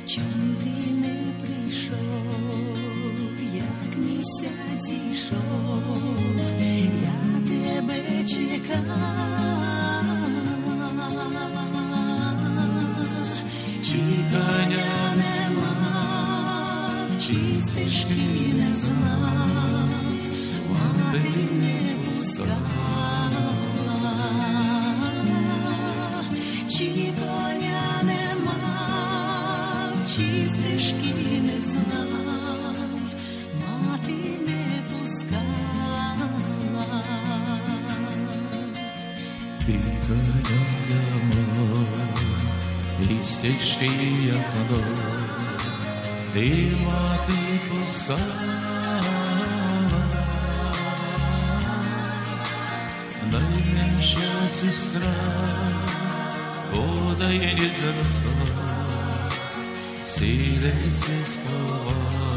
чом ти не прийшов, як місяць зійшов, я тебе чекала, чекання не мав, чи стежки не знав, мати не пускала, чи коня не мав, чи стежки не знав, мати не пускала. Ти коня не мав, і стежки я знав, і мати пускала. Найменша сестра подає зросла, сидиться слова.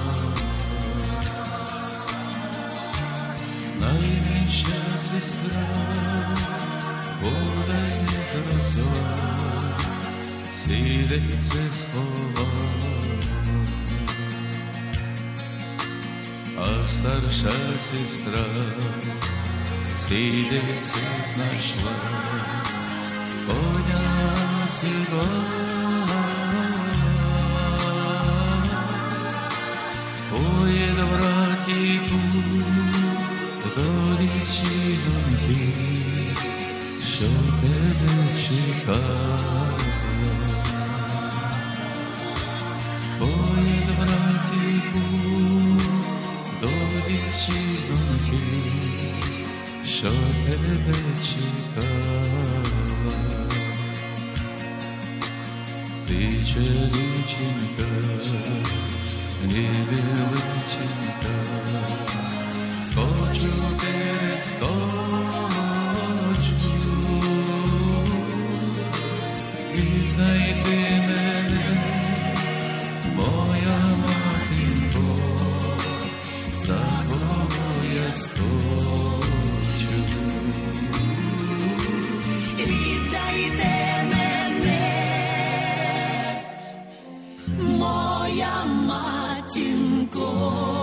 Найменша сестра подає зросла, сидиться слова. А старша сестра сидиться знайшла, коня сіла. Поїде братіку до річі доньки, що тебе чекала. Поїде братіку до річі доньки, що тебе чекала. Ти чарівчинка, невеличенька, скочу перескочу, віднайди мене, моя матінко, за кого я скочу. Віддайте мене, моя матінко,